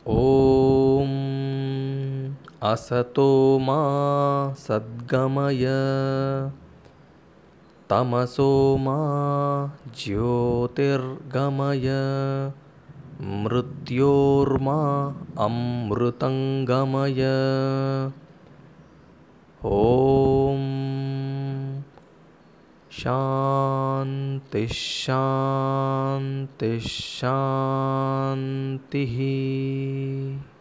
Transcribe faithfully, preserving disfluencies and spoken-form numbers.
ॐ असतो मा सद्गमय तमसो मा ज्योतिर्गमय मृत्योर्मा अमृतङ्गमय। ॐ शान्तिः शान्तिः शान्तिः।